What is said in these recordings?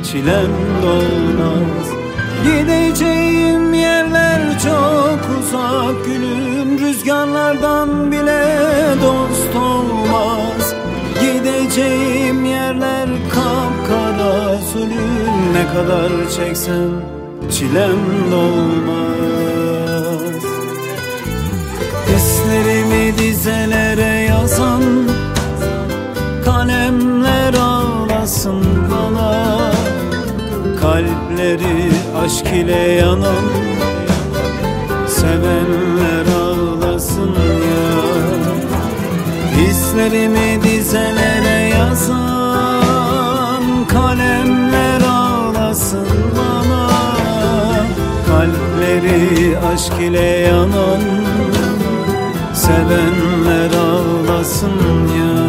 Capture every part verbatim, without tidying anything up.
çilem dolmaz. Gideceğim yerler çok uzak gülüm, rüzgarlardan bile dost olmaz. Gideceğim yerler kapkara zulüm, ne kadar çeksem çilem dolmaz. Hislerimi dizelere yazan kalemler ağlasın bana. Kalpleri aşk ile yanan sevenler ağlasın ya. Hislerimi dizelere yazan kalemler ağlasın bana. Kalpleri aşk ile yanan sevenler ağlasın ya.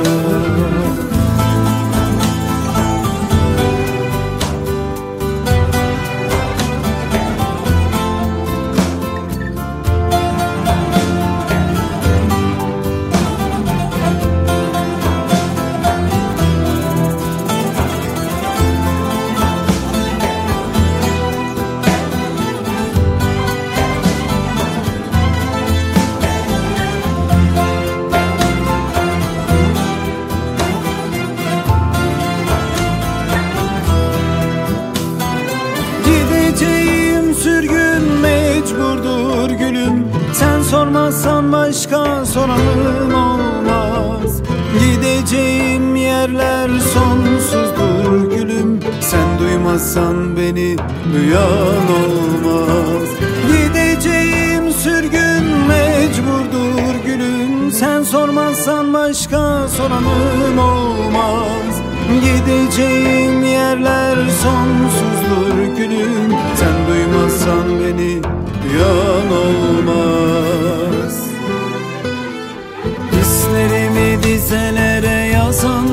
Gideceğim sürgün mecburdur gülüm, sen sormazsan başka soranım olmaz. Gideceğim yerler sonsuzdur gülüm, sen duymazsan beni duyan olmaz. Gideceğim sürgün mecburdur gülüm, sen sormazsan başka soranım olmaz. Gideceğim yerler sonsuzdur gülüm, sen duymazsan beni duyan olmaz. Hislerimi dizelere yazan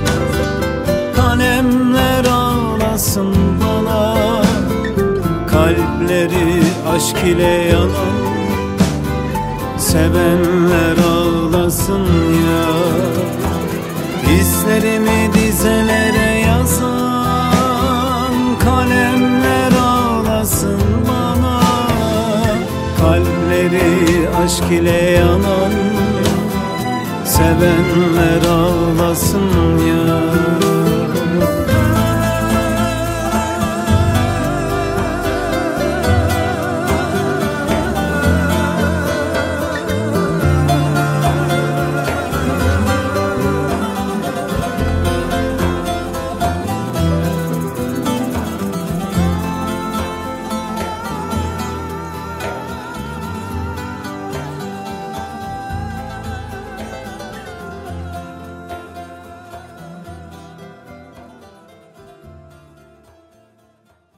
kalemler ağlasın bana. Kalpleri aşk ile yanan sevenler ağlasın ya. Hislerimi dizelere yazan kalemler ağlasın bana. Kalpleri aşk ile yanan sevenler ağlasın ya.